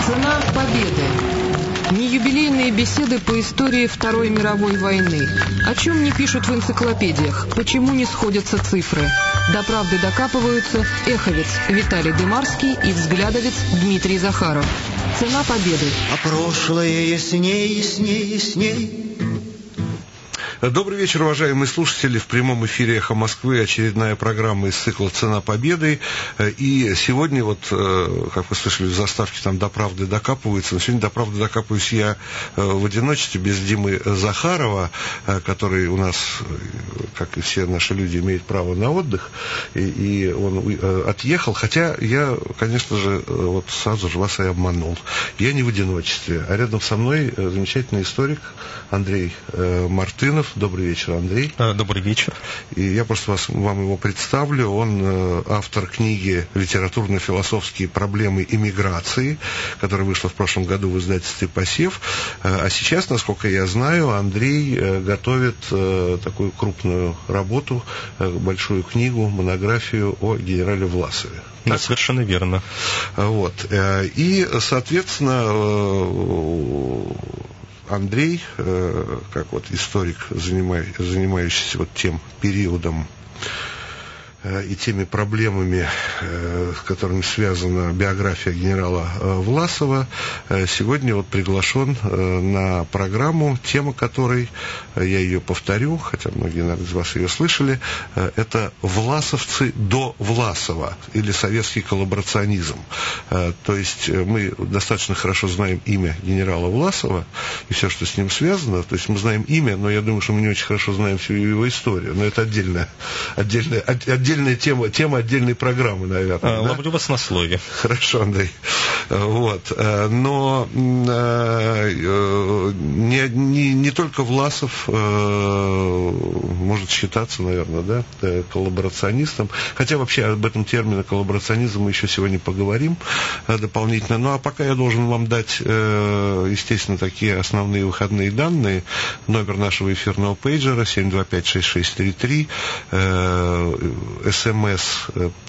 Цена победы. Неюбилейные беседы по истории Второй мировой войны. О чем не пишут в энциклопедиях, почему не сходятся цифры. До правды докапываются эховец Виталий Дымарский и взглядовец Дмитрий Захаров. Цена победы. А прошлое ясней, ясней, ясней. Добрый вечер, уважаемые слушатели. В прямом эфире «Эхо Москвы» очередная программа из цикла «Цена победы». И сегодня, как вы слышали в заставке, там «До правды докапываются». Но сегодня до правды докапываюсь я в одиночестве, без Димы Захарова, который у нас, как и все наши люди, имеет право на отдых. И он отъехал. Хотя я, конечно же, сразу же вас и обманул. Я не в одиночестве. А рядом со мной замечательный историк Андрей Мартынов. Добрый вечер, Андрей. Добрый вечер. И я просто вам его представлю. Он автор книги «Литературно-философские проблемы иммиграции», которая вышла в прошлом году в издательстве «Посев». А сейчас, насколько я знаю, Андрей готовит такую крупную работу, большую книгу, монографию о генерале Власове. Да, совершенно верно. И, соответственно, Андрей, как историк, занимающийся тем периодом и теми проблемами, с которыми связана биография генерала Власова, сегодня приглашен на программу, тема которой, я ее повторю, хотя многие из вас ее слышали, это «Власовцы до Власова» или «Советский коллаборационизм». То есть мы достаточно хорошо знаем имя генерала Власова и все, что с ним связано. То есть мы знаем имя, но я думаю, что мы не очень хорошо знаем всю его историю. Но это отдельная тема отдельной программы, наверное. Ловлю вас на слове. Хорошо, Андрей. Но не только Власов может считаться, наверное, коллаборационистом. Хотя вообще об этом термине коллаборационизм мы еще сегодня поговорим дополнительно. Ну а пока я должен вам дать, естественно, такие основные выходные данные. Номер нашего эфирного пейджера 725-6633, СМС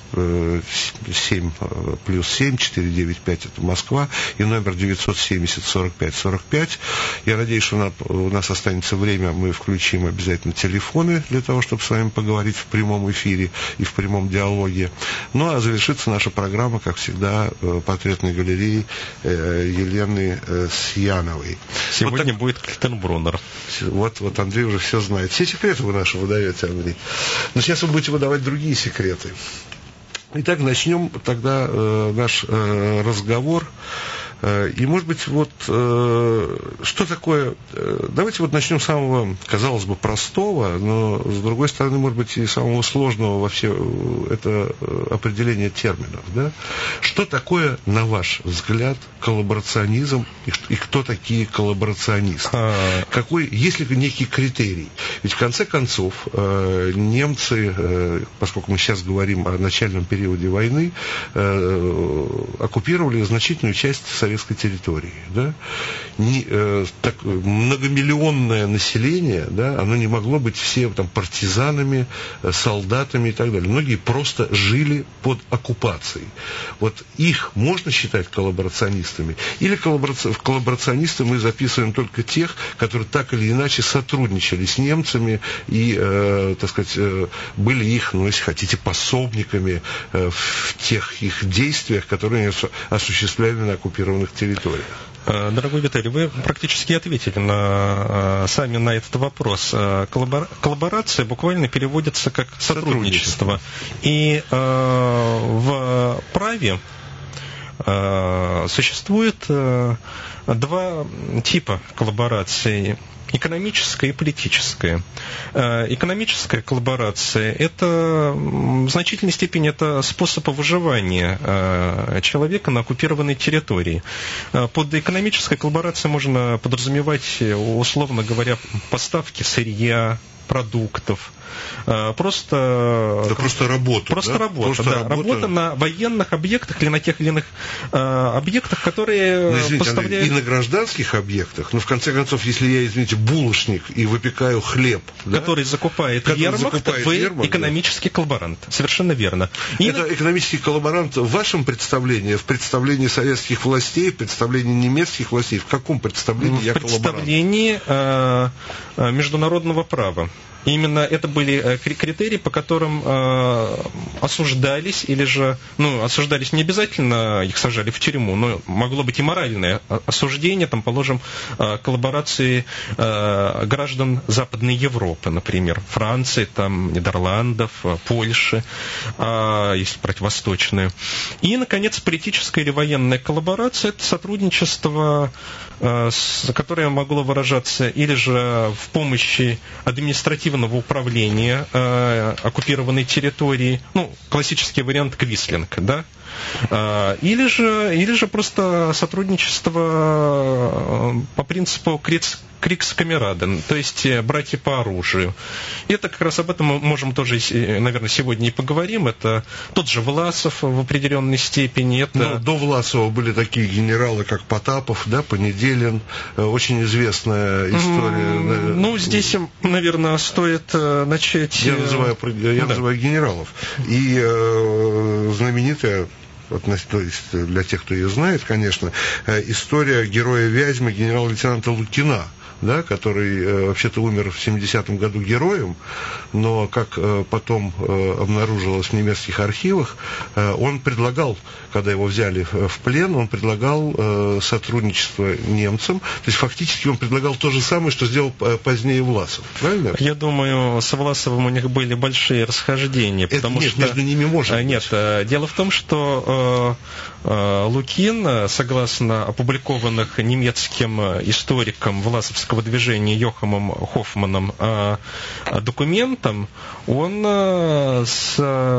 7 плюс 7 495 это Москва, и номер 970-45-45. Я надеюсь, что у нас останется время, мы включим обязательно телефоны для того, чтобы с вами поговорить в прямом эфире и в прямом диалоге. Ну а завершится наша программа, как всегда, портретной галереей Елены Сьяновой. Сегодня будет Кальтенбруннер. Вот Андрей уже все знает. Все секреты вы наши выдаете, Андрей. Но сейчас вы будете выдавать другие секреты. Итак, начнем тогда наш разговор. И, может быть, что такое... Давайте начнем с самого, казалось бы, простого, но, с другой стороны, может быть, и самого сложного вообще это определение терминов. Да? Что такое, на ваш взгляд, коллаборационизм и кто такие коллаборационисты? Есть ли некий критерий? Ведь, в конце концов, немцы, поскольку мы сейчас говорим о начальном периоде войны, оккупировали значительную часть советской территории. Да? Многомиллионное население, да, оно не могло быть все партизанами, солдатами и так далее. Многие просто жили под оккупацией. Их можно считать коллаборационистами? Или в коллаборационисты мы записываем только тех, которые так или иначе сотрудничали с немцами и, были их, если хотите, пособниками в тех их действиях, которые они осуществляли на оккупированных территориях? Дорогой Виталий, вы практически ответили сами на этот вопрос. Коллаборация буквально переводится как сотрудничество. И в праве существует два типа коллаборации. Экономическая и политическая. Экономическая коллаборация – это в значительной степени это способ выживания человека на оккупированной территории. Под экономической коллаборацией можно подразумевать, условно говоря, поставки сырья, продуктов, просто работу. Просто работа, да. Работа на военных объектах или на тех или иных объектах, которые поставляют... И на гражданских объектах, но в конце концов, если я, извините, булочник и выпекаю хлеб, который закупает вермахт, вы экономический коллаборант. Совершенно верно. Это экономический коллаборант в вашем представлении, в представлении советских властей, в представлении немецких властей, в каком представлении я коллаборант? В представлении международного права. Именно это были критерии, по которым осуждались, или же, осуждались не обязательно, их сажали в тюрьму, но могло быть и моральное осуждение, там, положим, коллаборации граждан Западной Европы, например, Франции, там, Нидерландов, Польши, если брать восточную. И, наконец, политическая или военная коллаборация – это сотрудничество, которое могло выражаться или же в помощи административного управления оккупированной территории, классический вариант квислинг, да, или же просто сотрудничество по принципу Крикскамераден, то есть братья по оружию. И это как раз об этом мы можем тоже, наверное, сегодня и поговорим. Это тот же Власов в определенной степени. До Власова были такие генералы, как Потапов, да, Понеделин, очень известная история. Здесь, наверное, стоит начать... Я называю генералов. И знаменитая, то есть для тех, кто ее знает, конечно, история героя Вязьмы, генерал-лейтенанта Лукина, да, который вообще-то умер в 70-м году героем, но, как потом обнаружилось в немецких архивах, он предлагал, когда его взяли в плен, он предлагал сотрудничество немцам, то есть фактически он предлагал то же самое, что сделал позднее Власов, правильно? Я думаю, с Власовым у них были большие расхождения, потому что... между ними может быть. Нет, дело в том, что Лукин, согласно опубликованных немецким историком власовского движения Йохамом Хоффманом документам, он с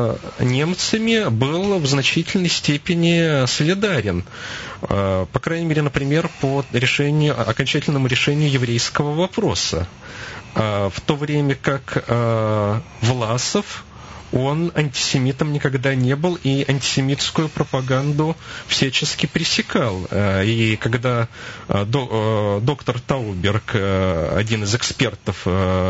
немцами был в значительной степени солидарен. По крайней мере, например, по окончательному решению еврейского вопроса. В то время как Власов, он антисемитом никогда не был и антисемитскую пропаганду всячески пресекал. И когда доктор Тауберг, один из экспертов,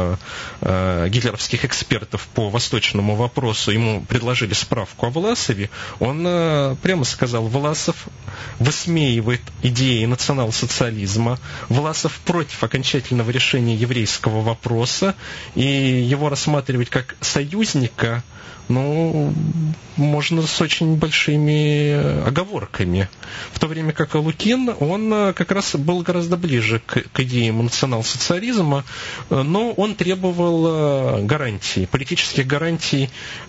гитлеровских экспертов по восточному вопросу, ему предложили справку о Власове, он прямо сказал: Власов высмеивает идеи национал-социализма, Власов против окончательного решения еврейского вопроса, и его рассматривать как союзника можно с очень большими оговорками. В то время как Лукин, он как раз был гораздо ближе к идеям национал-социализма, но он требовал гарантий, политических гарантий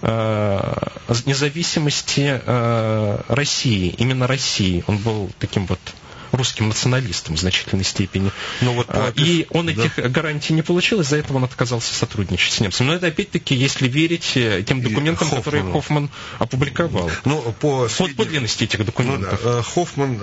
независимости России, именно России. Он был таким русским националистом в значительной степени. И он этих гарантий не получил, из-за этого он отказался сотрудничать с немцами. Но это, опять-таки, если верить тем документам, которые Хоффман опубликовал. По длинности этих документов. Хоффман,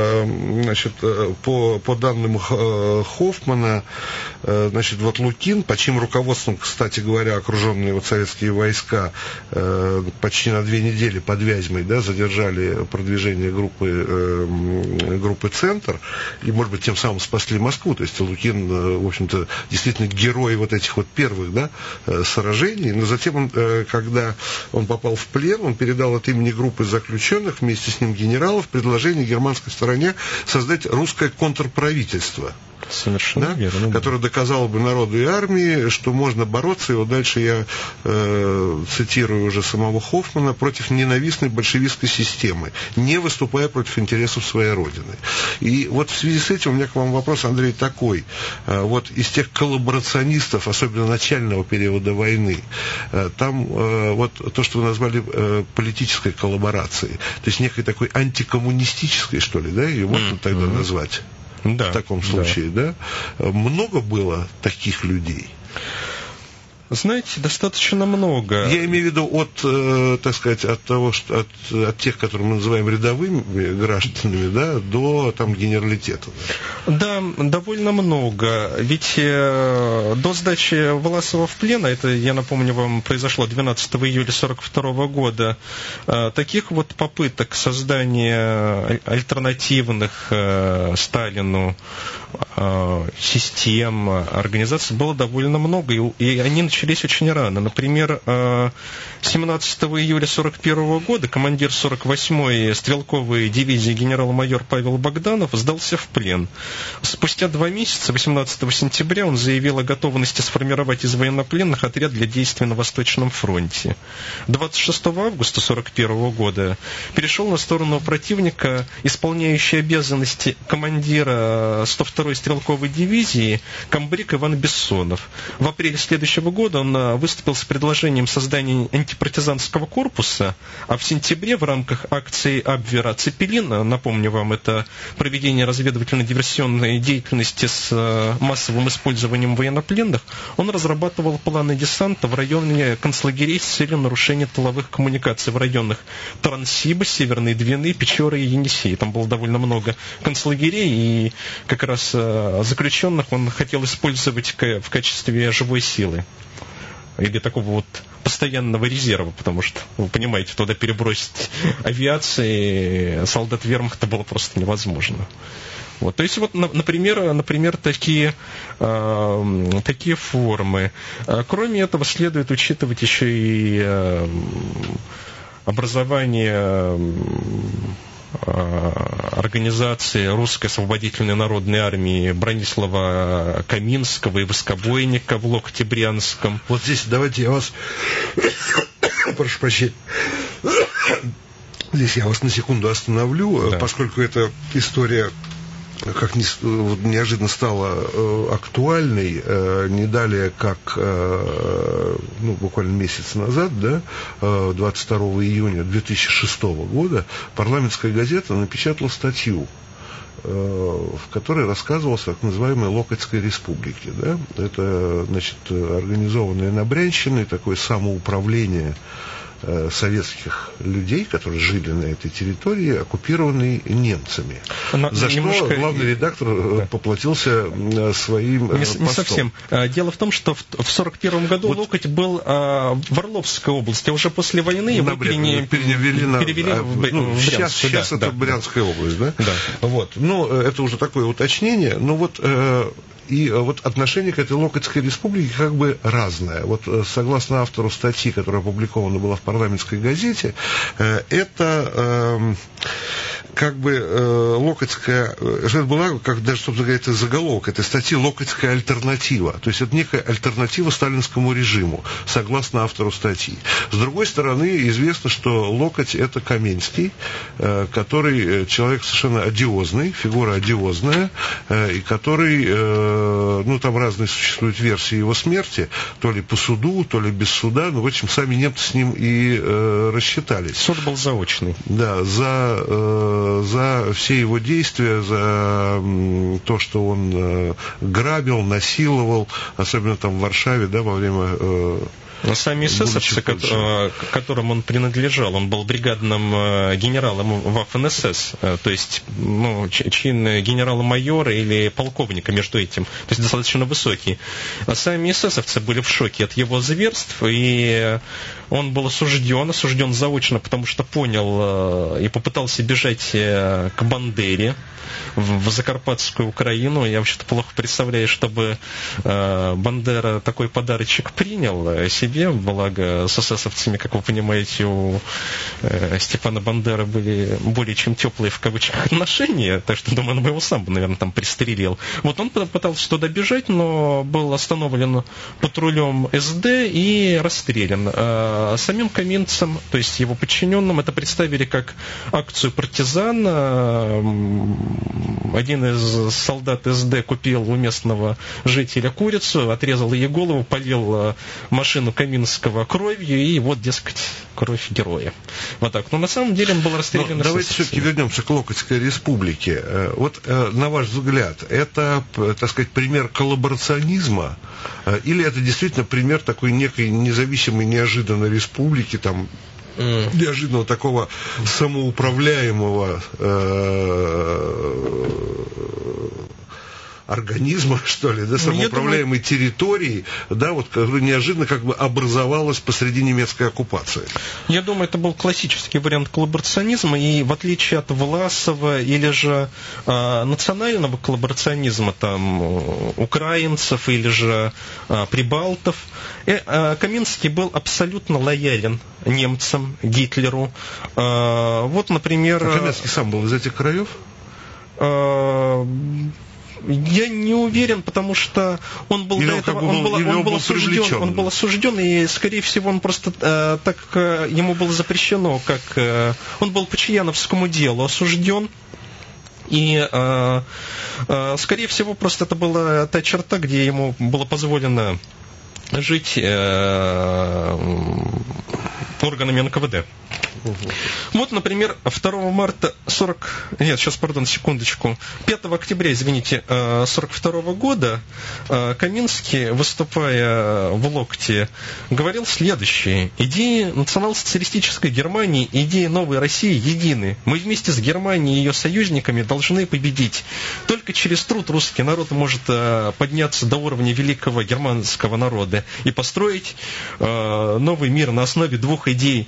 по данным Хоффмана, Лукин, под чьим руководством, кстати говоря, окруженные советские войска почти на 2 недели под Вязьмой, задержали продвижение группы «Центр», и, может быть, тем самым спасли Москву. То есть Лукин, в общем-то, действительно герой этих первых сражений. Но затем, когда он попал в плен, он передал от имени группы заключенных, вместе с ним генералов, предложение германской стороне создать русское контрправительство. Совершенно верно. Которое доказало бы народу и армии, что можно бороться, и дальше я цитирую уже самого Хоффмана, против ненавистной большевистской системы, не выступая против интересов своей родины. И в связи с этим у меня к вам вопрос, Андрей, такой. Из тех коллаборационистов, особенно начального периода войны, там то, что вы назвали политической коллаборацией, то есть некой такой антикоммунистической, что ли, ее можно тогда назвать? Да, в таком случае, да? Много было таких людей? Знаете, достаточно много. Я имею в виду от, так сказать, от того, что от тех, которые мы называем рядовыми гражданами, да, до там генералитета. Да, довольно много. Ведь до сдачи Власова в плен, это, я напомню вам, произошло 12 июля 1942 года, таких вот попыток создания альтернативных Сталину систем, организаций было довольно много, и они начались очень рано. Например, 17 июля 1941 года командир 48-й стрелковой дивизии генерал-майор Павел Богданов сдался в плен. Спустя 2 месяца, 18 сентября, он заявил о готовности сформировать из военнопленных отряд для действий на Восточном фронте. 26 августа 1941 года перешел на сторону противника исполняющий обязанности командира 102-й стрелковой дивизии комбриг Иван Бессонов. В апреле следующего года он выступил с предложением создания антипартизанского корпуса, а в сентябре в рамках акции Абвера «Цепелин», напомню вам, это проведение разведывательно-диверсионной деятельности с массовым использованием военнопленных, он разрабатывал планы десанта в районе концлагерей с целью нарушения тыловых коммуникаций в районах Транссиба, Северной Двины, Печоры и Енисея. Там было довольно много концлагерей, и как раз заключенных он хотел использовать в качестве живой силы или такого вот постоянного резерва, потому что, вы понимаете, туда перебросить авиации солдат вермахта было просто невозможно. Вот, то есть, вот, например, такие формы. Кроме этого, следует учитывать еще и образование организации Русской освободительной народной армии Бронислава Каминского и Воскобойника в Локотебрянском. Вот здесь давайте я вас прошу прощения. Здесь я вас на секунду остановлю, да. Поскольку эта история как неожиданно стала актуальной, не далее, как буквально месяц назад, да, 22 июня 2006 года, парламентская газета напечатала статью, в которой рассказывалось о так называемой Локотской республике. Да? Это, значит, организованное на Брянщине, такое самоуправление советских людей, которые жили на этой территории, оккупированной немцами. За что главный редактор поплатился своим постом. Не совсем. Дело в том, что в 1941 году Локоть был в Орловской области, а уже после войны его перевели в Брянск. Сейчас это Брянская область, да? Да. Вот. Это уже такое уточнение. И вот отношение к этой Локотской республике как бы разное. Вот согласно автору статьи, которая опубликована была в парламентской газете, это как бы Локотская, это была, как даже, собственно говоря, это заголовок этой статьи, Локотская альтернатива. То есть это некая альтернатива сталинскому режиму, согласно автору статьи. С другой стороны, известно, что Локоть это Каменский, который человек совершенно одиозный, фигура одиозная, и который, там разные существуют версии его смерти, то ли по суду, то ли без суда, в общем, сами немцы с ним и рассчитались. Суд был заочный. Да, за все его действия, за то, что он грабил, насиловал, особенно там в Варшаве, да, во время... Сами эсэсовцы, которым он принадлежал, он был бригадным генералом Waffen-СС, то есть чин генерала-майора или полковника между этим, то есть достаточно высокий. А сами эсэсовцы были в шоке от его зверств, и он был осужден заочно, потому что понял и попытался бежать к Бандере в Закарпатскую Украину. Я вообще-то плохо представляю, чтобы Бандера такой подарочек принял себе, благо с эсэсовцами, как вы понимаете, у Степана Бандеры были более чем теплые в кавычках отношения, так что, думаю, он бы его сам, наверное, там пристрелил. Вот он пытался туда бежать, но был остановлен патрулем СД и расстрелян. Самим каменцам, то есть его подчиненным, это представили как акцию партизан, один из солдат СД купил у местного жителя курицу, отрезал ей голову, полил машину Каминского кровью, и вот, дескать, кровь героя. Вот так. Но на самом деле он был расстрелян. Давайте все-таки вернемся к Локотской республике. Вот, на ваш взгляд, это, так сказать, пример коллаборационизма, или это действительно пример такой некой независимой, неожиданной республики, там, неожиданного такого самоуправляемого организма, что ли, да, самоуправляемой территории, да, вот неожиданно как бы образовалась посреди немецкой оккупации. Я думаю, это был классический вариант коллаборационизма, и в отличие от Власова или же национального коллаборационизма, там, украинцев или же прибалтов, Каминский был абсолютно лоялен немцам, Гитлеру. Вот, например... А Каминский сам был из этих краев? Я не уверен, потому что он был до этого, он был осужден, и, скорее всего, он просто так ему было запрещено, как он был по Чаяновскому делу осужден. И, скорее всего, просто это была та черта, где ему было позволено жить органами НКВД. Вот, например, 2 марта 5 октября, 1942 года Каминский, выступая в Локте, говорил следующее: идеи национал-социалистической Германии, идеи новой России едины. Мы вместе с Германией и ее союзниками должны победить. Только через труд русский народ может подняться до уровня великого германского народа и построить новый мир на основе двух идей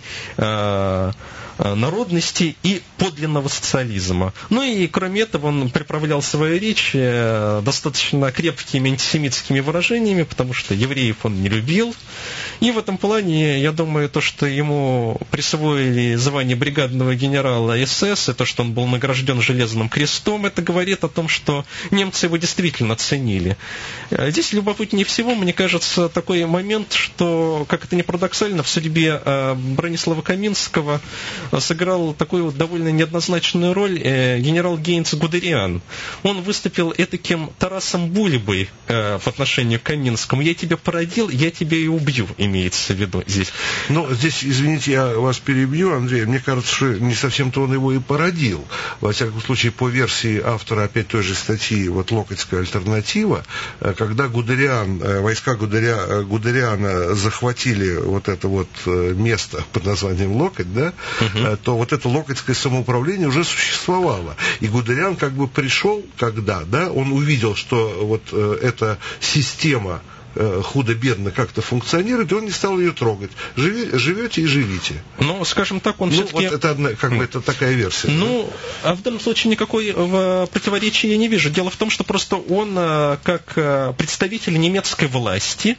народности и подлинного социализма. Ну и кроме этого он приправлял свою речь достаточно крепкими антисемитскими выражениями, потому что евреев он не любил. И в этом плане, я думаю, то, что ему присвоили звание бригадного генерала СС, и то, что он был награжден Железным крестом, это говорит о том, что немцы его действительно ценили. Здесь любопытнее всего, мне кажется, такой момент, что, как это ни парадоксально, в судьбе Бронислава Каминского сыграл такую вот довольно неоднозначную роль генерал Гейнц Гудериан. Он выступил этаким Тарасом Бульбой по отношению к Каминскому. Я тебя породил, я тебя и убью, имеется в виду здесь. Но здесь, извините, я вас перебью, Андрей, мне кажется, что не совсем-то он его и породил. Во всяком случае, по версии автора опять той же статьи, вот «Локотская альтернатива», когда войска Гудериана захватили вот это вот место под названием Локоть, да, то вот это локотское самоуправление уже существовало. И Гудериан как бы пришел, когда, да, он увидел, что вот эта система худо-бедно как-то функционирует, и он не стал ее трогать. Живете и живите. Ну, скажем так, он все-таки... Вот это одна, как бы, это такая версия. Ну, а в данном случае никакой противоречия я не вижу. Дело в том, что просто он, как представитель немецкой власти,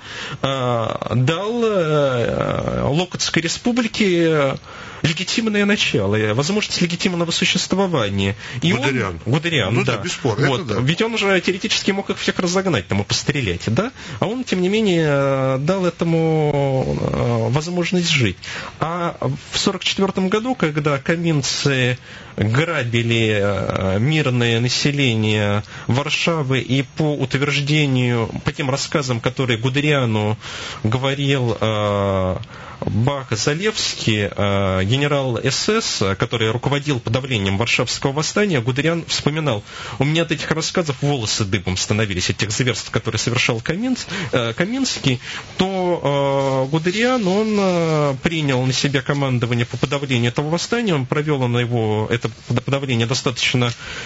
дал Локотской республике легитимное начало, возможность легитимного существования. И Гудериан, ну да. Да, бесспорно. Вот. Да. Ведь он же теоретически мог их всех разогнать, там, и пострелять, да? А он, тем не менее, дал этому возможность жить. А в 1944 году, когда каминцы грабили мирное население Варшавы, и по утверждению, по тем рассказам, которые Гудериану говорил Бах-Залевский, генерал СС, который руководил подавлением Варшавского восстания, Гудериан вспоминал: у меня от этих рассказов волосы дыбом становились, от тех зверств, которые совершал Каминский, то Гудериан, он принял на себя командование по подавлению этого восстания, он провел на его это подавление достаточно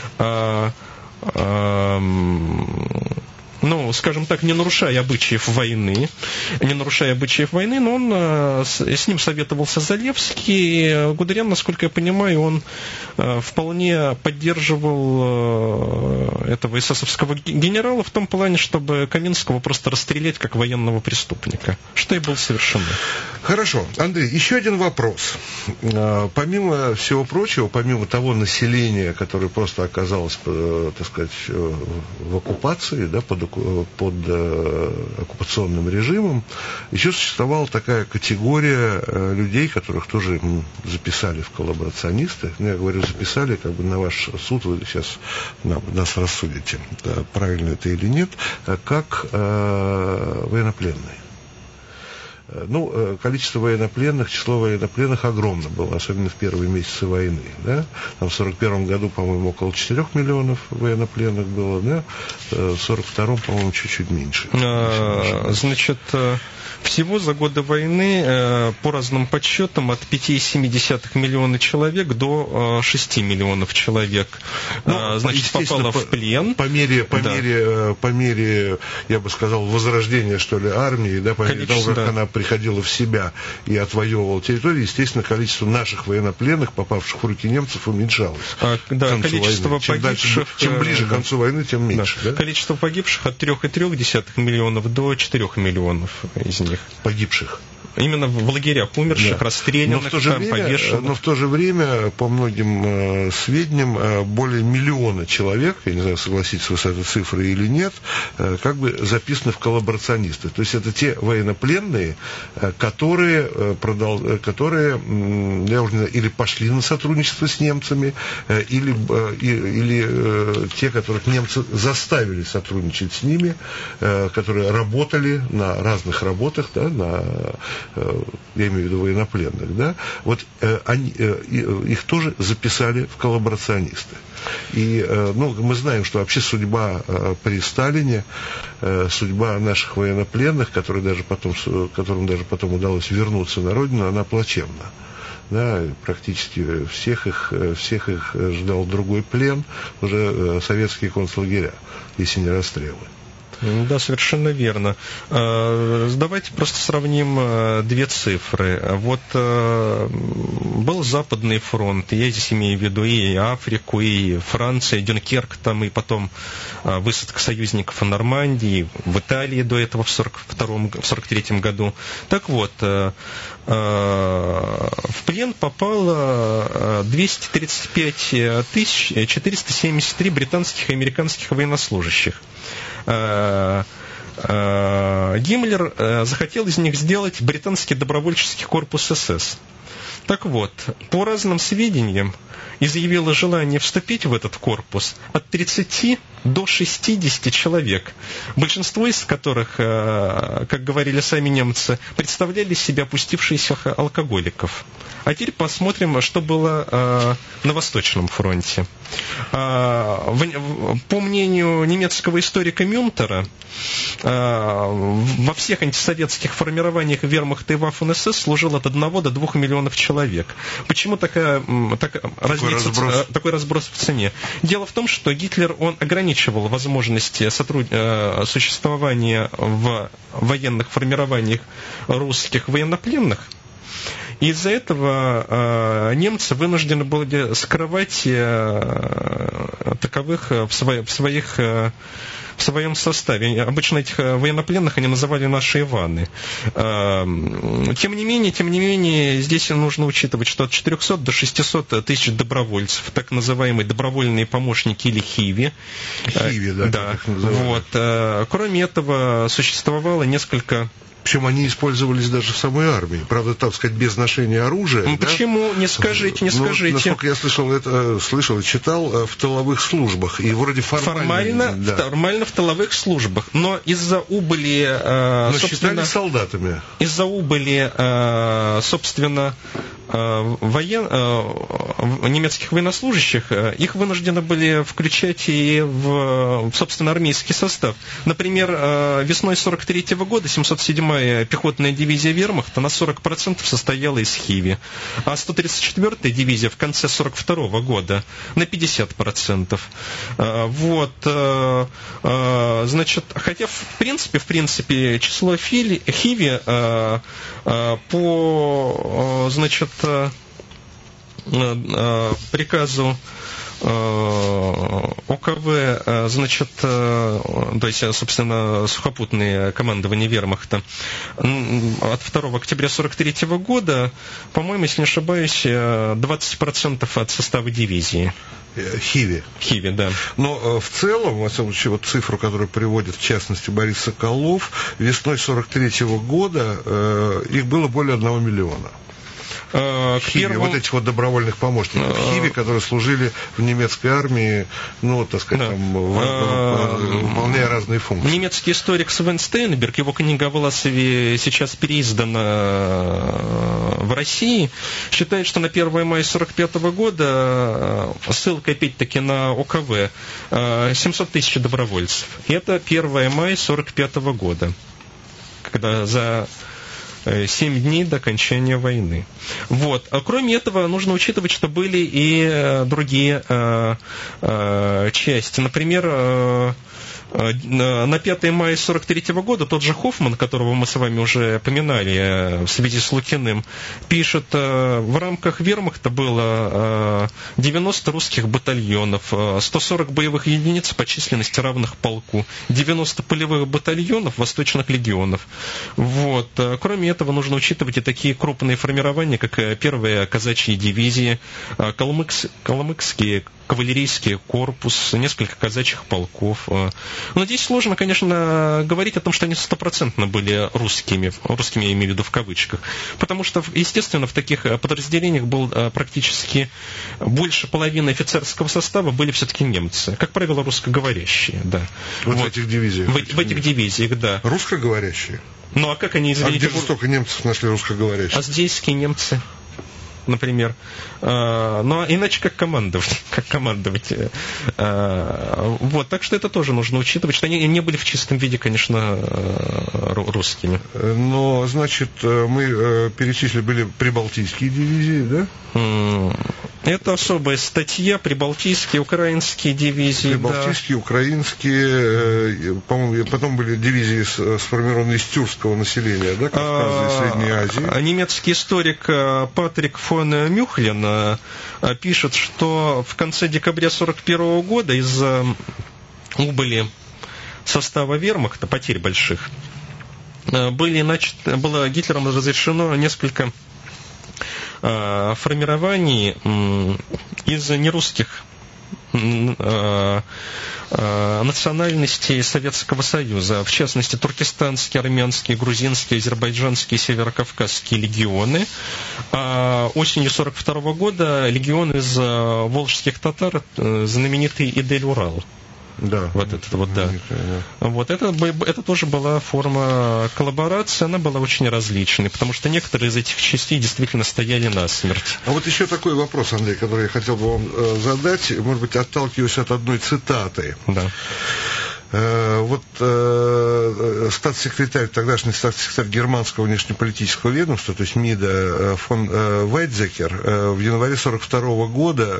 ну, скажем так, не нарушая обычаев войны, но он, с ним советовался Залевский. Гудериан, насколько я понимаю, он вполне поддерживал этого эсэсовского генерала в том плане, чтобы Каминского просто расстрелять как военного преступника, что и было совершено. Хорошо. Андрей, еще один вопрос. Помимо всего прочего, помимо того населения, которое просто оказалось, так сказать, в оккупации, да, под оккупацией, оккупационным режимом, еще существовала такая категория людей, которых тоже записали в коллаборационисты. Я говорю, записали, как бы на ваш суд, вы сейчас нас рассудите, правильно это или нет, как военнопленные. Ну, количество военнопленных, число военнопленных огромно было, особенно в первые месяцы войны. Да? Там в 1941 году, по-моему, около 4 миллионов военнопленных было, да? В 1942, по-моему, чуть-чуть меньше. Значит, всего за годы войны, по разным подсчетам, от 5,7 миллиона человек до 6 миллионов человек, значит, попало в плен. По мере, я бы сказал, возрождения, что ли, армии, да, по мере того, как она приходила в себя и отвоевывала территорию, естественно, количество наших военнопленных, попавших в руки немцев, уменьшалось. Да, количество погибших... Чем ближе к концу войны, тем меньше. Да. Да? Количество погибших от 3,3 миллионов до 4 миллионов из них. Погибших. Именно в лагерях умерших, расстрелянных, повешенных. Но в то же время, по многим сведениям, более миллиона человек, я не знаю, согласитесь вы с этой цифрой или нет, как бы записаны в коллаборационисты. То есть это те военнопленные, которые я уже не знаю, или пошли на сотрудничество с немцами, или те, которых немцы заставили сотрудничать с ними, которые работали на разных работах, да, я имею в виду военнопленных, да, вот их тоже записали в коллаборационисты. И мы знаем, что вообще судьба при Сталине, судьба наших военнопленных, которым даже потом удалось вернуться на родину, она плачевна. Да, практически всех их ждал другой плен, уже советские концлагеря, если не расстрелы. Да, совершенно верно. Давайте просто сравним две цифры. Вот был Западный фронт, я здесь имею в виду и Африку, и Франция, Дюнкерк, там, и потом высадка союзников в Нормандии, в Италии до этого в 1943 году. Так вот, в плен попало 235 473 британских и американских военнослужащих. Гиммлер захотел из них сделать британский добровольческий корпус СС. Так вот, по разным сведениям, изъявило желание вступить в этот корпус от 30 до 60 человек, большинство из которых, как говорили сами немцы, представляли себя опустившихся алкоголиков. А теперь посмотрим, что было на Восточном фронте. По мнению немецкого историка Мюнтера, во всех антисоветских формированиях вермахта и Waffen-СС служило от 1 до 2 миллионов человек. Почему такой разброс в цене? Дело в том, что Гитлер, он ограничивал возможности существования в военных формированиях русских военнопленных. Из-за этого немцы вынуждены были скрывать таковых в своем составе. Обычно этих военнопленных они называли наши Иваны. Тем не менее, здесь нужно учитывать, что от 400 до 600 тысяч добровольцев, так называемые добровольные помощники или хиви. Хиви, да. Вот. Кроме этого, существовало несколько... Причем они использовались даже в самой армии. Правда, так сказать, без ношения оружия. Почему? Да? Не скажите. Насколько я слышал и читал, в тыловых службах. И вроде формально в тыловых службах. Но из-за убыли... считали солдатами. Из-за убыли, немецких военнослужащих, их вынуждены были включать и в собственно, армейский состав. Например, весной 1943 года 707-я пехотная дивизия вермахта на 40% состояла из хиви, а 134-я дивизия в конце 1942 года на 50%. Вот, значит, хотя в принципе число хиви по, значит, приказу ОКВ, значит, то есть, собственно, сухопутное командование вермахта от 2 октября 1943 года, по-моему, если не ошибаюсь, 20% от состава дивизии. Хиви. Хиви, да. Но в целом, во всяком случае, вот цифру, которую приводит, в частности, Борис Соколов, весной 1943 года их было более 1 миллиона. Хиви, вот этих вот добровольных помощников Хиви, которые служили в немецкой армии, ну, так сказать, там, выполняя разные функции. Немецкий историк Свен Стейнберг, его книга о Власове сейчас переиздана в России, считает, что на 1 мая 1945 года, ссылка опять-таки на ОКВ, 700 тысяч добровольцев. Это 1 мая 1945 года, когда за 7 дней до окончания войны. Вот. А кроме этого, нужно учитывать, что были и другие части. Например, на 5 мая 1943 года тот же Хоффман, которого мы с вами уже поминали в связи с Лукиным, пишет, в рамках вермахта было 90 русских батальонов, 140 боевых единиц по численности равных полку, 90 полевых батальонов восточных легионов. Вот. Кроме этого, нужно учитывать и такие крупные формирования, как первые казачьи дивизии, калмыкские кавалерийский корпус, несколько казачьих полков. Но здесь сложно, конечно, говорить о том, что они стопроцентно были русскими, я имею в виду в кавычках, потому что, естественно, в таких подразделениях был практически больше половины офицерского состава были все-таки немцы, как правило, русскоговорящие, да. Вот в этих дивизиях? В этих дивизиях, да. Русскоговорящие? Ну, а как они, извините... А где же столько немцев нашли русскоговорящих? Аздейские немцы, например. Ну, а иначе как командовать? Вот, так что это тоже нужно учитывать, что они не были в чистом виде, конечно, русскими. Но, значит, мы перечислили, были прибалтийские дивизии, да? Это особая статья, прибалтийские, украинские дивизии. Прибалтийские, да. Украинские, по-моему, потом были дивизии, сформированные из тюркского населения, да, Кавказа и Средней Азии. Немецкий историк Патрик фон Мюхлен пишет, что в конце декабря 1941 года из-за убыли состава вермахта, потерь больших, было Гитлером разрешено несколько формирований из нерусских национальностей Советского Союза, в частности, туркестанские, армянские, грузинские, азербайджанские, северокавказские легионы. А осенью 1942 года легион из волжских татар, знаменитый Идель-Урал. Да. Вот это вот, да. Вот это тоже была форма коллаборации, она была очень различной, потому что некоторые из этих частей действительно стояли насмерть. А вот еще такой вопрос, Андрей, который я хотел бы вам задать, может быть, отталкиваясь от одной цитаты. Да. Вот статс-секретарь, тогдашний статс-секретарь германского внешнеполитического ведомства, то есть МИДа фон Вайдзекер, в январе 1942 года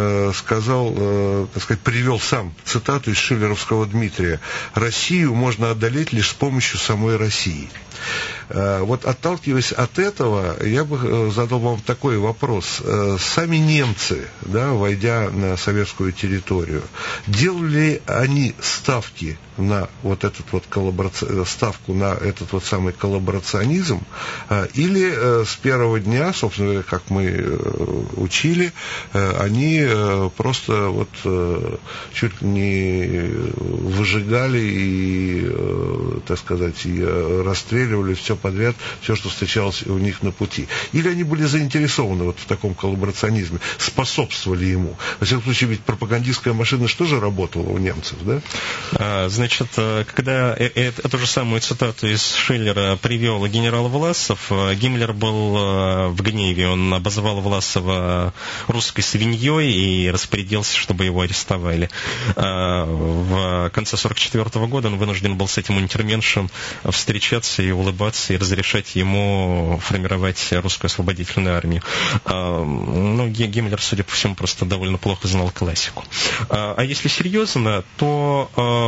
сказал, так сказать, привел сам цитату из шиллеровского Дмитрия: «Россию можно одолеть лишь с помощью самой России». Вот отталкиваясь от этого, я бы задал вам такой вопрос. Сами немцы, да, войдя на советскую территорию, делали ли они ставки на вот этот вот ставку на этот вот самый коллаборационизм, или с первого дня, собственно, как мы учили, они просто вот чуть ли не выжигали и, так сказать, и расстреливали все подряд, все, что встречалось у них на пути. Или они были заинтересованы вот в таком коллаборационизме, способствовали ему. Во всяком случае, ведь пропагандистская машина что же работала у немцев, да? Значит, когда эту же самую цитату из Шиллера привел генерал Власов, Гиммлер был в гневе, он обозвал Власова русской свиньей и распорядился, чтобы его арестовали. В конце 1944 года он вынужден был с этим унтерменшем встречаться и улыбаться, и разрешать ему формировать русскую освободительную армию. Но Гиммлер, судя по всему, просто довольно плохо знал классику. А если серьезно, то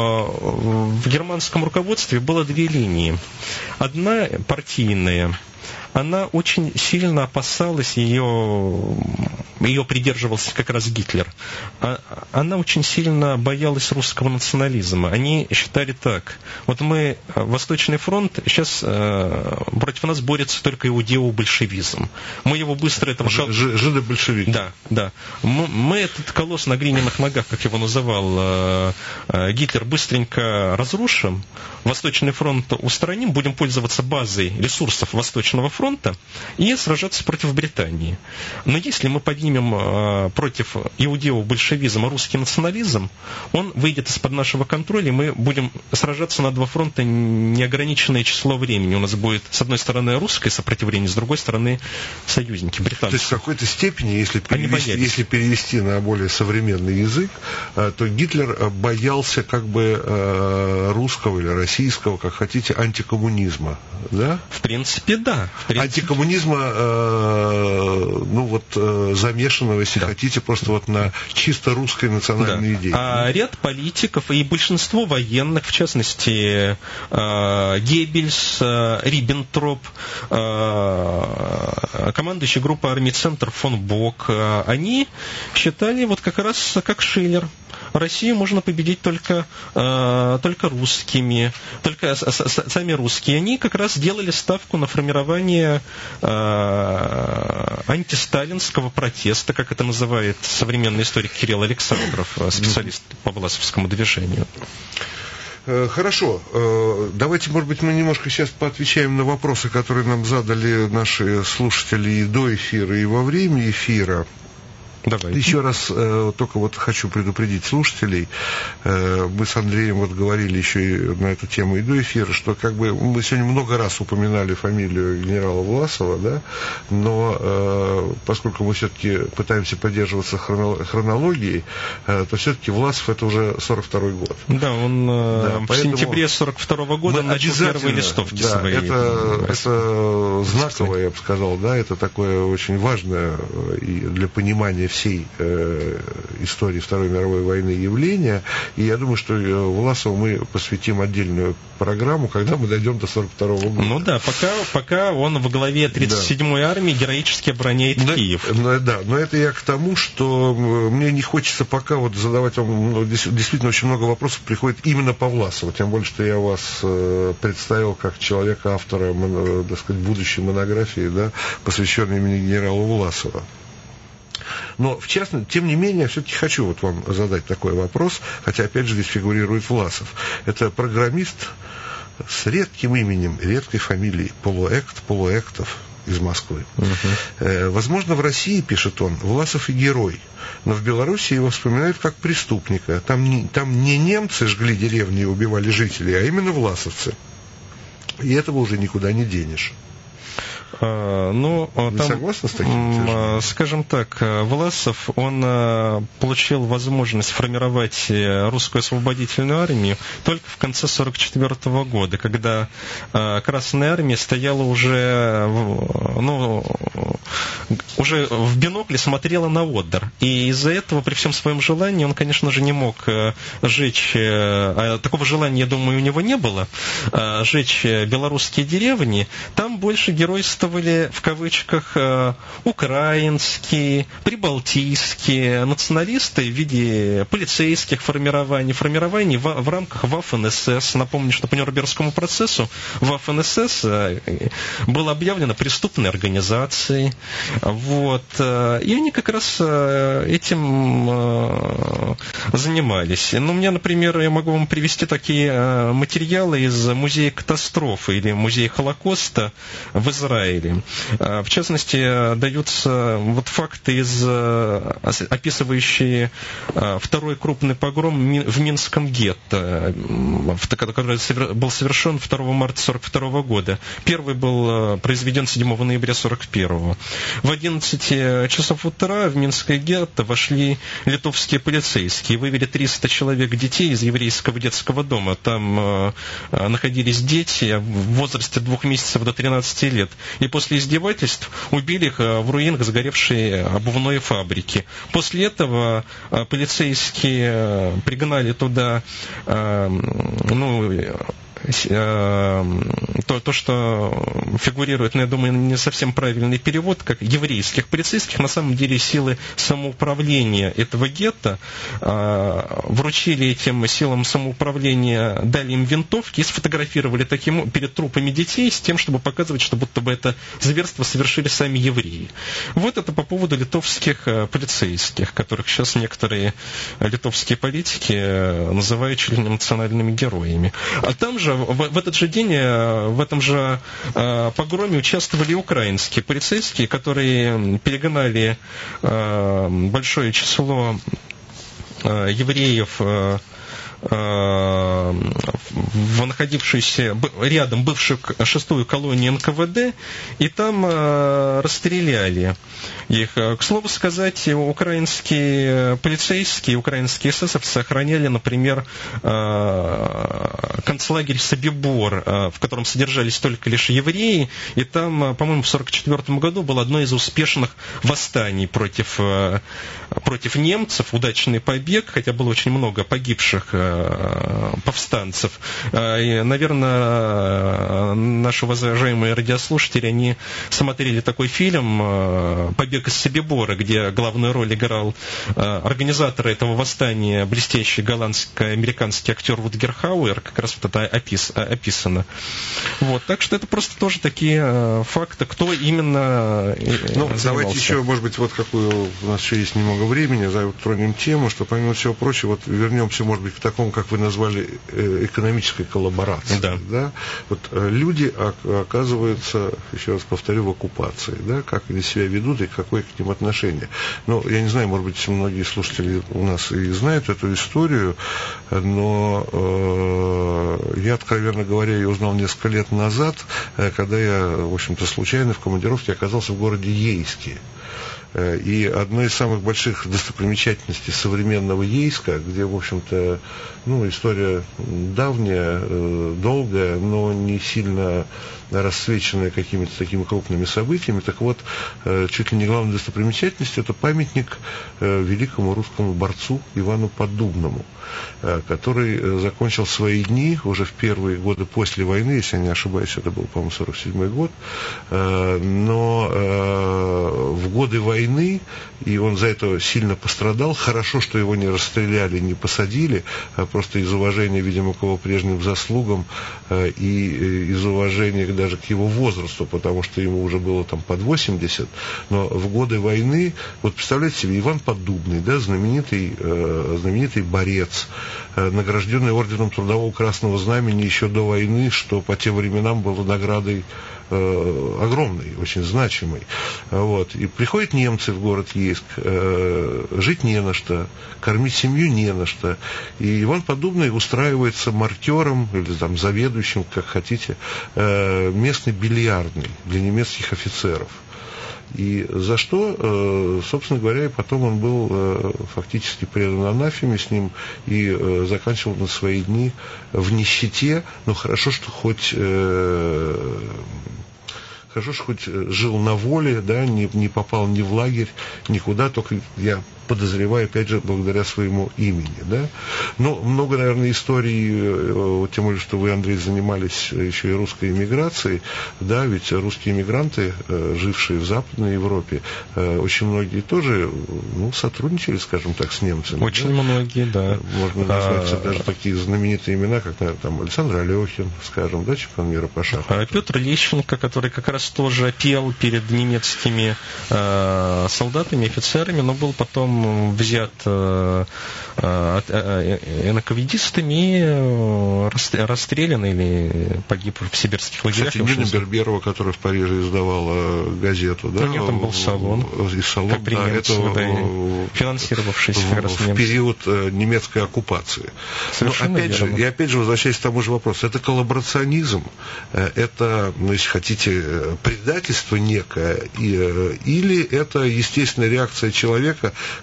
в германском руководстве было две линии. Одна партийная, она очень сильно опасалась, ее ее придерживался как раз Гитлер, она очень сильно боялась русского национализма. Они считали так: вот мы, Восточный фронт, сейчас против нас борется только иудео-большевизм. Мы его быстро... Жидо-большевики. Да. Мы этот колосс на глиняных ногах, как его называл Гитлер, быстренько разрушим, Восточный фронт устраним, будем пользоваться базой ресурсов Восточного фронта и сражаться против Британии. Но если мы поднимем против иудео-большевизма русский национализм, он выйдет из-под нашего контроля, и мы будем сражаться на два фронта неограниченное число времени. У нас будет, с одной стороны, русское сопротивление, с другой стороны, союзники, британцы. То есть в какой-то степени, если перевести на более современный язык, то Гитлер боялся как бы русского или российского, как хотите, антикоммунизма, да? В принципе, да. Антикоммунизма, замешанного, если хотите, просто вот на чисто русской национальной идее. А ряд политиков и большинство военных, в частности, Геббельс, Риббентроп, командующий группой армий «Центр» фон Бок, они считали вот как раз как Шиллер: Россию можно победить только русскими, только сами русские. Они как раз делали ставку на формирование антисталинского протеста, как это называет современный историк Кирилл Александров, специалист по власовскому движению. Хорошо. Давайте, может быть, мы немножко сейчас поотвечаем на вопросы, которые нам задали наши слушатели и до эфира, и во время эфира. Давайте. Еще раз только вот хочу предупредить слушателей. Мы с Андреем вот говорили еще и на эту тему и до эфира, что как бы мы сегодня много раз упоминали фамилию генерала Власова, да, но поскольку мы все-таки пытаемся поддерживаться хронологией, то все-таки Власов это уже 42-й год. Да, он в сентябре 42-го года начал первые листовки свои. Это знаковое, я бы сказал, да, это такое очень важное и для понимания всей истории Второй мировой войны явления, и я думаю, что Власову мы посвятим отдельную программу, когда мы дойдем до 42-го года. Ну да, пока он во главе 37-й армии героически обороняет Киев. Но это я к тому, что мне не хочется пока вот задавать вам, действительно очень много вопросов приходит именно по Власову, тем более, что я вас представил как человека-автора, так сказать, будущей монографии, да, посвященной имени генерала Власова. Но, в частности, тем не менее, я все-таки хочу вот вам задать такой вопрос, хотя, опять же, здесь фигурирует Власов. Это программист с редким именем, редкой фамилией, Полуэктов из Москвы. Возможно, в России, пишет он, Власов и герой, но в Беларуси его вспоминают как преступника. Там не немцы жгли деревни и убивали жителей, а именно власовцы. И этого уже никуда не денешь. Ну, вы согласны с таким? Скажем так, Власов, он получил возможность формировать русскую освободительную армию только в конце 1944 года, когда Красная армия стояла уже в бинокле, смотрела на Одер. И из-за этого, при всем своем желании, он, конечно же, не мог сжечь, такого желания, я думаю, у него не было, сжечь белорусские деревни. Там больше геройствовали, в кавычках, украинские, прибалтийские националисты в виде полицейских формирований в рамках ВАФ-НСС. Напомню, что по Нюрнбергскому процессу ВАФ-НСС было объявлено преступной организацией. Вот. И они как раз этим занимались. Ну, у меня, например, я могу вам привести такие материалы из музея катастрофы или музея Холокоста в Израиле. В частности, даются вот факты, описывающие второй крупный погром в Минском гетто, который был совершен 2 марта 1942 года. Первый был произведен 7 ноября 1941. В 11 часов утра в Минское гетто вошли литовские полицейские, вывели 300 человек детей из еврейского детского дома. Там находились дети в возрасте 2 месяцев до 13 лет. И после издевательств убили их в руинах сгоревшей обувной фабрики. После этого полицейские пригнали туда то, что фигурирует, но я думаю, не совсем правильный перевод, как еврейских полицейских, на самом деле силы самоуправления этого гетто вручили этим силам самоуправления, дали им винтовки и сфотографировали таким перед трупами детей с тем, чтобы показывать, что будто бы это зверство совершили сами евреи. Вот это по поводу литовских полицейских, которых сейчас некоторые литовские политики называют чуть ли не национальными героями. А там же, в этот же день, в этом же погроме участвовали украинские полицейские, которые перегнали большое число евреев в находившуюся рядом бывшую 6-ю колонию НКВД, и там расстреляли их. К слову сказать, украинские полицейские, украинские эсэсовцы охраняли, например, концлагерь Собибор, в котором содержались только лишь евреи, и там, по-моему, в 1944 году было одно из успешных восстаний против немцев, удачный побег, хотя было очень много погибших повстанцев. И, наверное, наши уважаемые радиослушатели, они смотрели такой фильм «Побег из Собибора», где главную роль играл организатор этого восстания, блестящий голландско-американский актер Рутгер Хауэр, как раз вот это описано. Вот, так что это просто тоже такие факты, кто именно занимался. Давайте еще, может быть, вот какую у нас еще есть немного времени, затронем тему, что, помимо всего прочего, вот вернемся, может быть, к такому, как вы назвали, экономической коллаборации. Да? Вот люди оказываются, еще раз повторю, в оккупации. Да? Как они себя ведут и какое к ним отношение. Но я не знаю, может быть, многие слушатели у нас и знают эту историю, но я, откровенно говоря, ее узнал несколько лет назад, когда я, в общем-то, случайно в командировке оказался в городе Ейске. И одной из самых больших достопримечательностей современного Ейска, где, в общем-то, история давняя, долгая, но не сильно расцвеченная какими-то такими крупными событиями. Так вот, чуть ли не главной достопримечательностью это памятник великому русскому борцу Ивану Поддубному, который закончил свои дни уже в первые годы после войны, если я не ошибаюсь, это был, по-моему, 47-й год, но в годы войны, и он за это сильно пострадал. Хорошо, что его не расстреляли, не посадили, а просто из уважения, видимо, к его прежним заслугам и из уважения даже к его возрасту, потому что ему уже было там под 80, но в годы войны, вот представляете себе, Иван Поддубный, да, знаменитый борец, награжденный орденом Трудового Красного Знамени еще до войны, что по тем временам было наградой огромной, очень значимой. Вот. И приходят немцы в город Ейск, жить не на что, кормить семью не на что. И Иван Поддубный устраивается маркером или там заведующим, как хотите, местной бильярдной для немецких офицеров. И за что, собственно говоря, и потом он был фактически предан анафеме с ним и заканчивал на свои дни в нищете, но хорошо, что хоть жил на воле, да, не попал ни в лагерь, никуда, только я подозреваю, опять же, благодаря своему имени, да. Но много, наверное, историй, тем более, что вы, Андрей, занимались еще и русской эмиграцией, да, ведь русские эмигранты, жившие в Западной Европе, очень многие тоже, сотрудничали, скажем так, с немцами. Очень многие, да. Можно назвать даже такие знаменитые имена, как, наверное, там Александр Алехин, скажем, да, чемпион мира по шахматам. Петр Лещенко, который как раз тоже пел перед немецкими солдатами, офицерами, но был потом взят НКВДистами и расстрелян или погиб в сибирских лагерях. Кстати, Нина Берберова, которая в Париже издавала газету, да? Нет, там был салон. И салон, как да, это финансировавшийся как раз в период немецкой оккупации. Но опять же, возвращаясь к тому же вопросу, это коллаборационизм, это, если хотите, предательство некое, или это естественная реакция человека,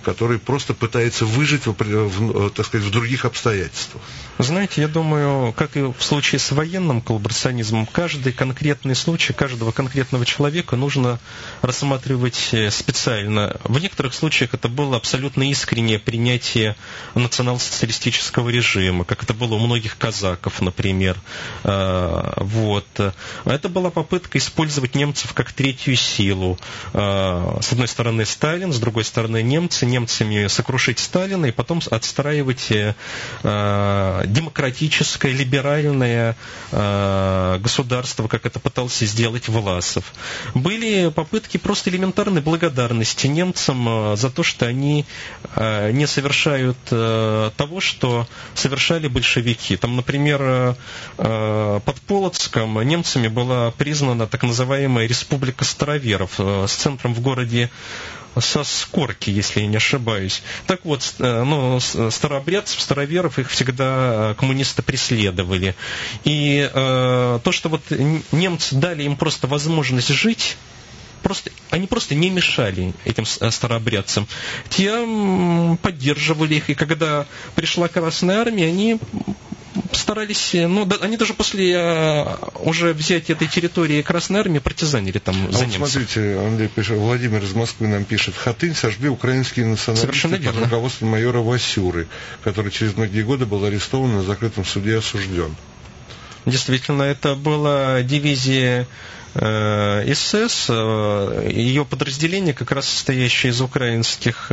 который просто пытается выжить так сказать, в других обстоятельствах. Знаете, я думаю, как и в случае с военным коллаборационизмом, каждый конкретный случай, каждого конкретного человека нужно рассматривать специально. В некоторых случаях это было абсолютно искреннее принятие национал-социалистического режима, как это было у многих казаков, например. Вот. Это была попытка использовать немцев как третью силу. С одной стороны Сталин, с другой стороны немцы, немцами сокрушить Сталина и потом отстраивать демократическое, либеральное государство, как это пытался сделать Власов. Были попытки просто элементарной благодарности немцам за то, что они не совершают того, что совершали большевики. Там, например, под Полоцком немцами была признана так называемая Республика Староверов с центром в городе Соскорки, если я не ошибаюсь. Так вот, старообрядцев, староверов, их всегда коммунисты преследовали. И то, что вот немцы дали им просто возможность жить, они просто не мешали этим старообрядцам. Те поддерживали их, и когда пришла Красная Армия, они старались, они даже после уже взятия этой территории Красной Армии партизанили там за немцев. Смотрите, Андрей пишет, Владимир из Москвы нам пишет, Хатынь сожгли украинские националисты под руководством майора Васюры, который через многие годы был арестован, на закрытом суде и осужден. Действительно, это была дивизия СС, ее подразделение, как раз состоящее из украинских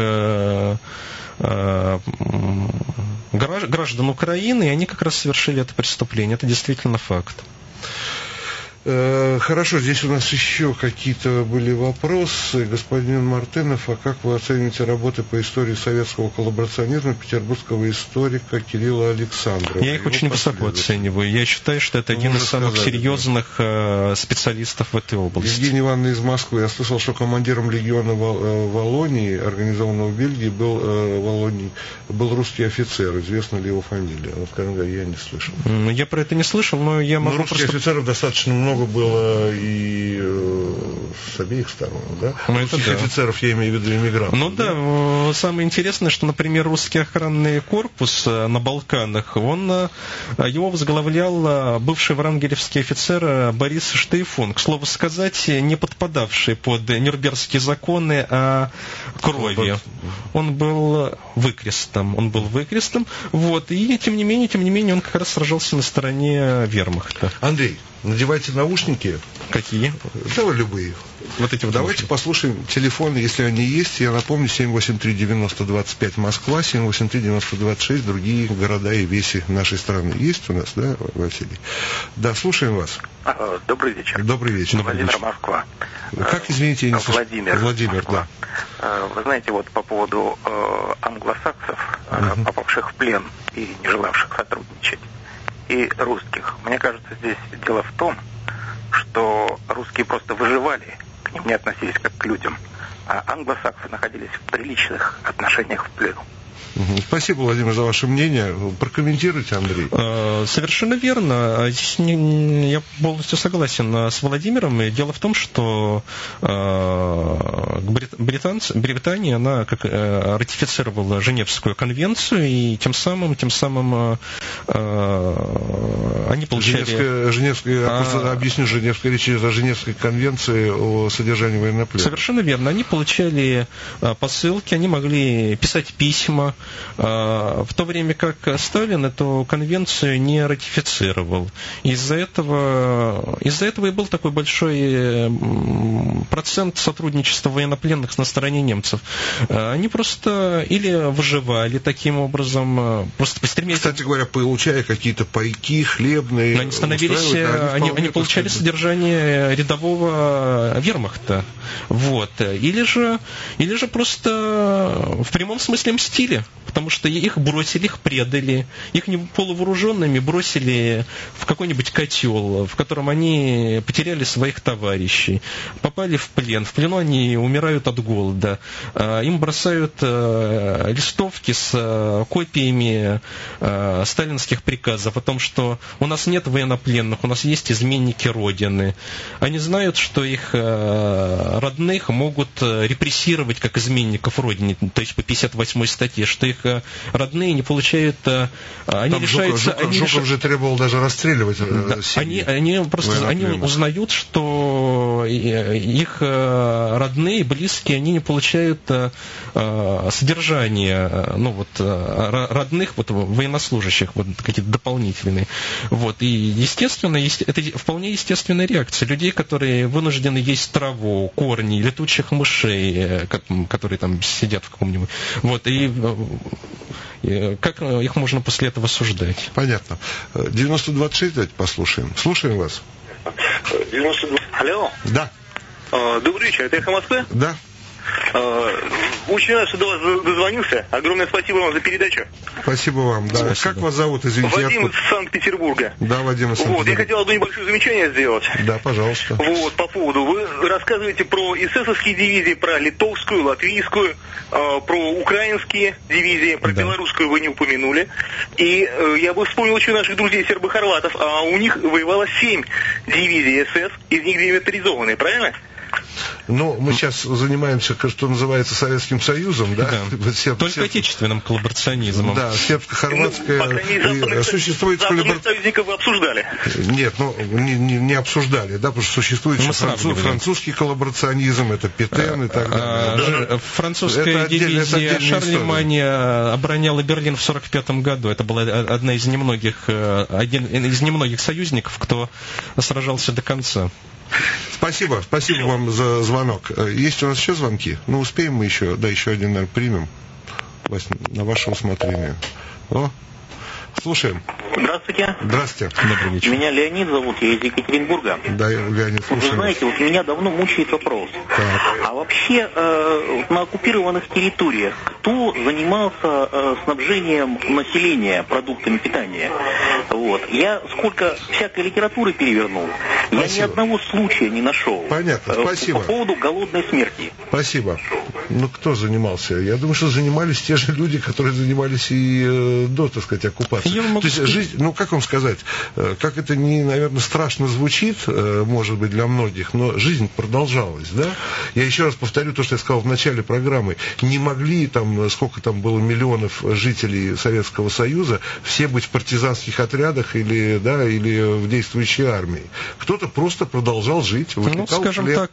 граждан Украины, и они как раз совершили это преступление. Это действительно факт. Хорошо, здесь у нас еще какие-то были вопросы. Господин Мартынов, а как вы оцените работы по истории советского коллаборационизма петербургского историка Кирилла Александрова? Я их очень высоко оцениваю. Я считаю, что это один из самых серьезных специалистов в этой области. Евгения Ивановна из Москвы. Я слышал, что командиром легиона Волонии, организованного в Бельгии, был русский офицер. Известна ли его фамилия? Скажем, я не слышал. Я про это не слышал, но я могу русских офицеров достаточно много было и с обеих сторон, да? Русских офицеров, я имею в виду иммигрантов. Да, самое интересное, что, например, русский охранный корпус на Балканах, его возглавлял бывший врангелевский офицер Борис Штейфун, к слову сказать, не подпадавший под Нюрнбергские законы о крови. Он был выкрестом. Вот, и тем не менее, он как раз сражался на стороне вермахта. Андрей, надевайте наушники. Какие? Да, любые. Вот эти вот. Давайте послушаем телефоны, если они есть. Я напомню, 783-90-25 Москва, 783-90-26 другие города и веси нашей страны. Есть у нас, да, Василий? Да, слушаем вас. Добрый вечер. Добрый вечер. Владимир, Москва. Как, извините, я не слышу? Владимир, да. Вы знаете, вот по поводу англосаксов, попавших в плен и не желавших сотрудничать, и русских. Мне кажется, здесь дело в том, что русские просто выживали, к ним не относились как к людям, а англосаксы находились в приличных отношениях в плену. Спасибо, Владимир, за ваше мнение. Прокомментируйте, Андрей. Совершенно верно. Здесь я полностью согласен с Владимиром. И дело в том, что Британия, она как ратифицировала Женевскую конвенцию, и тем самым они получали... Объясню, Женевская речь идет о Женевской конвенции о содержании военнопленных. Совершенно верно. Они получали посылки, они могли писать письма, в то время как Сталин эту конвенцию не ратифицировал. Из-за этого и был такой большой процент сотрудничества военнопленных на стороне немцев. Они просто или выживали таким образом, просто постремились... Кстати говоря, получая какие-то пайки, хлебные... Но они становились... Они получали содержание рядового вермахта. Вот. Или же просто в прямом смысле мстили убили, потому что их бросили, их предали, их полувооруженными бросили в какой-нибудь котел, в котором они потеряли своих товарищей, попали в плен. В плену они умирают от голода. Им бросают листовки с копиями сталинских приказов о том, что у нас нет военнопленных, у нас есть изменники Родины. Они знают, что их родных могут репрессировать как изменников Родины, то есть по 58-й статье, что их родные не получают, они там лишаются... Жуков же требовал даже расстреливать семьи. Они узнают, что их родные, близкие, они не получают содержание, родных военнослужащих, какие-то дополнительные. И, естественно, это вполне естественная реакция людей, которые вынуждены есть траву, корни, летучих мышей, которые там сидят в каком-нибудь... И как их можно после этого осуждать? Понятно. 9026 давайте послушаем. Слушаем вас. 92. Алло. Да. Добрый вечер. Это «Эхо Москвы»? Да. Очень рад, что до вас дозвонился. Огромное спасибо вам за передачу. Спасибо вам. Да. Спасибо. Как вас зовут, извините? Вадим из Санкт-Петербурга. Да, Вадим из Санкт-Петербурга. Я хотел одно небольшое замечание сделать. Да, пожалуйста. По поводу. Вы рассказываете про эсэсовские дивизии, про литовскую, латвийскую, про украинские дивизии, про белорусскую вы не упомянули. И я бы вспомнил еще наших друзей сербо-хорватов, а у них воевало 7 дивизий СС, из них 2 милитаризованные, правильно? Мы сейчас занимаемся, что называется, Советским Союзом, да? Только отечественным коллаборационизмом. Да, сербско-хорватская... Существует союзников вы обсуждали? Нет, не обсуждали, да, потому что существует французский коллаборационизм, это Петен и так далее. Французская дивизия Шарлеманя обороняла Берлин в 1945 году. Это была один из немногих союзников, кто сражался до конца. Спасибо вам за звонок. Есть у нас еще звонки? Успеем мы еще, еще один, наверное, примем на ваше усмотрение. Слушаем. Здравствуйте. Здравствуйте. Добрый вечер. Меня Леонид зовут, я из Екатеринбурга. Да, Леонид, слушаем. Вы знаете, меня давно мучает вопрос. Так. А вообще на оккупированных территориях кто занимался снабжением населения продуктами питания? Я сколько всякой литературы перевернул, я ни одного случая не нашел. Понятно, спасибо. По поводу голодной смерти. Спасибо. Кто занимался? Я думаю, что занимались те же люди, которые занимались и до, так сказать, оккупации. То есть жизнь, как вам сказать, как это наверное, страшно звучит, может быть, для многих, но жизнь продолжалась, да? Я еще раз повторю то, что я сказал в начале программы. Не могли сколько там было миллионов жителей Советского Союза, все быть в партизанских отрядах или в действующей армии. Кто-то просто продолжал жить, выпекал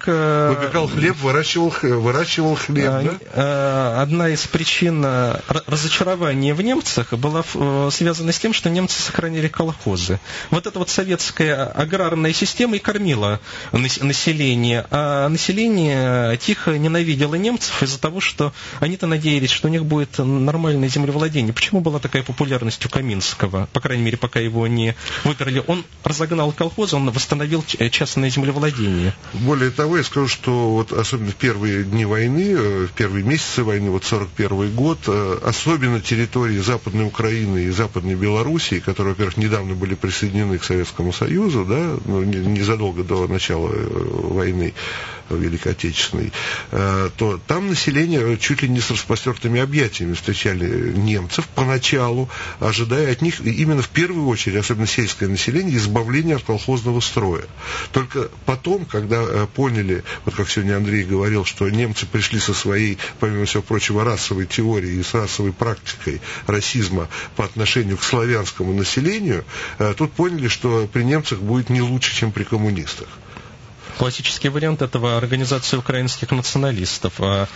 хлеб, выращивал хлеб. Да? Одна из причин разочарования в немцах была связана с тем, что немцы сохранили колхозы. Эта советская аграрная система и кормила население, а население тихо ненавидело немцев из-за того, что они-то надеялись, что у них будет нормальное землевладение. Почему была такая популярность у Каминского? По крайней мере, пока его не выперли. Он разогнал колхозы, он восстановил частное землевладение. Более того, я скажу, что особенно в первые дни войны, в первые месяцы войны, 1941 год, особенно территории Западной Украины и Западной Белоруссии, которые, во-первых, недавно были присоединены к Советскому Союзу, незадолго до начала войны Великой Отечественной, то там население чуть ли не с распростертыми объятиями встречали немцев поначалу, ожидая от них именно в первую очередь, особенно сельское население, избавления от колхозного строя. Только потом, когда поняли, как сегодня Андрей говорил, что немцы пришли со своей, помимо всего прочего, расовой теорией и с расовой практикой расизма по отношению к славянскому населению, тут поняли, что при немцах будет не лучше, чем при коммунистах. Классический вариант этого — организация украинских националистов.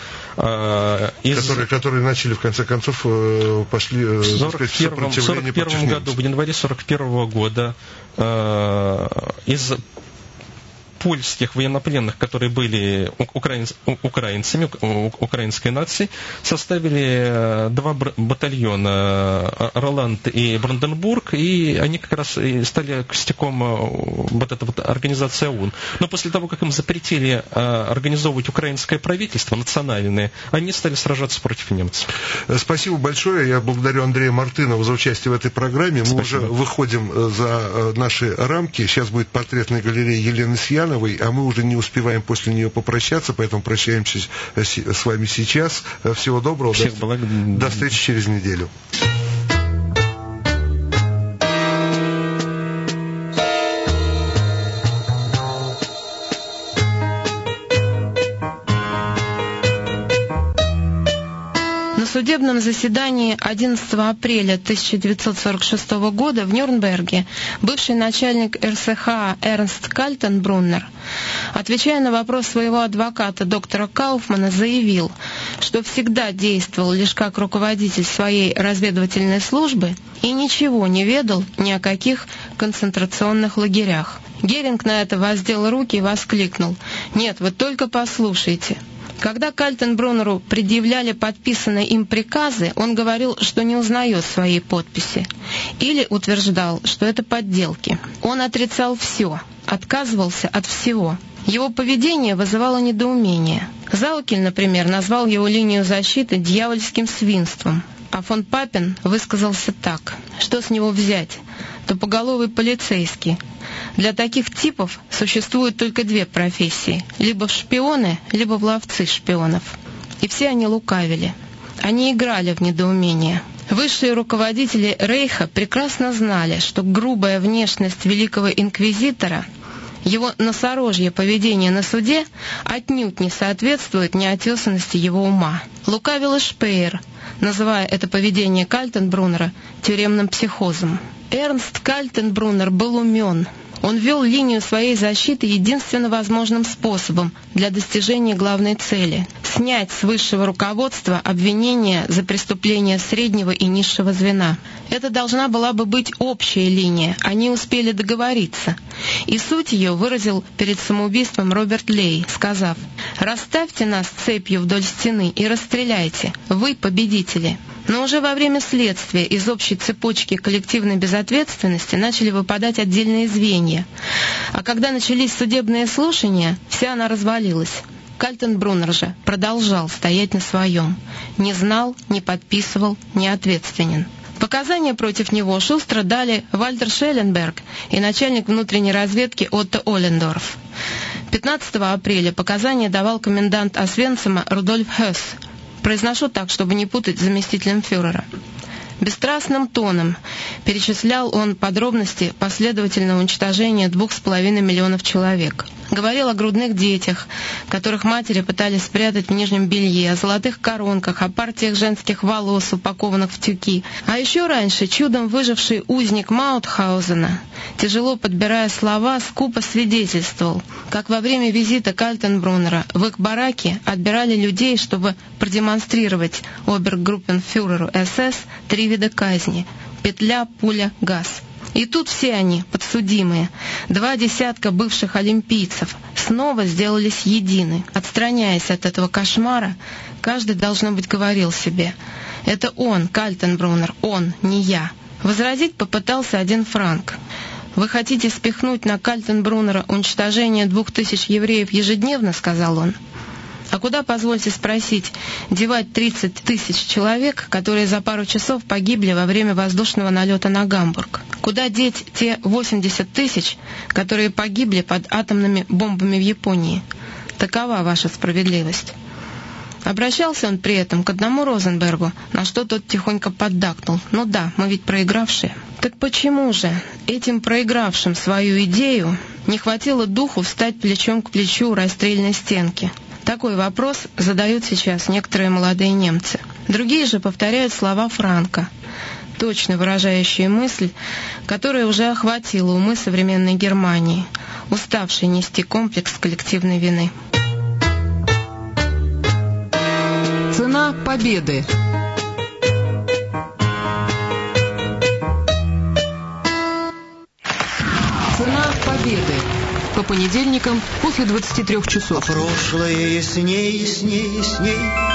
Которые начали, в конце концов, пошли в 1941 году, в январе 1941 года из польских военнопленных, которые были украинцами, украинской нации, составили 2 батальона Роланд и Бранденбург, и они как раз и стали костяком вот этой вот организации ОУН. Но после того, как им запретили организовывать украинское правительство национальное, они стали сражаться против немцев. Спасибо большое. Я благодарю Андрея Мартынова за участие в этой программе. Мы уже выходим за наши рамки. Сейчас будет портретная галерея Елены Сьяновой, а мы уже не успеваем после нее попрощаться, поэтому прощаемся с вами сейчас. Всего доброго. До встречи через неделю. На судебном заседании 11 апреля 1946 года в Нюрнберге бывший начальник РСХА Эрнст Кальтенбруннер, отвечая на вопрос своего адвоката доктора Кауфмана, заявил, что всегда действовал лишь как руководитель своей разведывательной службы и ничего не ведал ни о каких концентрационных лагерях. Геринг на это воздел руки и воскликнул: «Нет, вы только послушайте». Когда Кальтенбруннеру предъявляли подписанные им приказы, он говорил, что не узнает своей подписи, или утверждал, что это подделки. Он отрицал все, отказывался от всего. Его поведение вызывало недоумение. Заукель, например, назвал его линию защиты дьявольским свинством, а фон Папен высказался так: что с него взять? Тупоголовый полицейский. Для таких типов существуют только 2 профессии: либо шпионы, либо ловцы шпионов. И все они лукавили. Они играли в недоумение. Высшие руководители Рейха прекрасно знали, что грубая внешность великого инквизитора, его носорожье поведение на суде отнюдь не соответствует неотесанности его ума. Лукавил и Шпеер, называя это поведение Кальтенбруннера тюремным психозом. Эрнст Кальтенбруннер был умен. Он вел линию своей защиты единственно возможным способом для достижения главной цели — снять с высшего руководства обвинения за преступления среднего и низшего звена. Это должна была бы быть общая линия, они успели договориться. И суть ее выразил перед самоубийством Роберт Лей, сказав: «Расставьте нас цепью вдоль стены и расстреляйте, вы победители». Но уже во время следствия из общей цепочки коллективной безответственности начали выпадать отдельные звенья. А когда начались судебные слушания, вся она развалилась. Кальтенбруннер же продолжал стоять на своем. Не знал, не подписывал, не ответственен. Показания против него шустро дали Вальтер Шелленберг и начальник внутренней разведки Отто Оллендорф. 15 апреля показания давал комендант Освенцима Рудольф Хёс. Произношу так, чтобы не путать с заместителем фюрера. Бесстрастным тоном перечислял он подробности последовательного уничтожения 2,5 миллионов человек. Говорил о грудных детях, которых матери пытались спрятать в нижнем белье, о золотых коронках, о партиях женских волос, упакованных в тюки. А еще раньше чудом выживший узник Маутхаузена, тяжело подбирая слова, скупо свидетельствовал, как во время визита Кальтенбруннера в их бараки отбирали людей, чтобы продемонстрировать обергруппенфюреру СС 3 вида казни: петля, пуля, газ. И тут все они, подсудимые, 2 десятка бывших олимпийцев, снова сделались едины. Отстраняясь от этого кошмара, каждый, должно быть, говорил себе: «Это он, Кальтенбруннер, он, не я». Возразить попытался один Франк. «Вы хотите спихнуть на Кальтенбруннера уничтожение 2000 евреев ежедневно?» — сказал он. «А куда, позвольте спросить, девать 30 тысяч человек, которые за пару часов погибли во время воздушного налета на Гамбург? Куда деть те 80 тысяч, которые погибли под атомными бомбами в Японии? Такова ваша справедливость». Обращался он при этом к одному Розенбергу, на что тот тихонько поддакнул: «Ну да, мы ведь проигравшие». Так почему же этим проигравшим свою идею не хватило духу встать плечом к плечу у расстрельной стенки? Такой вопрос задают сейчас некоторые молодые немцы. Другие же повторяют слова Франка, точно выражающие мысль, которая уже охватила умы современной Германии, уставшей нести комплекс коллективной вины. Цена победы. Цена победы. По понедельникам после 23 часов. Прошлое ясней, ясней, ясней.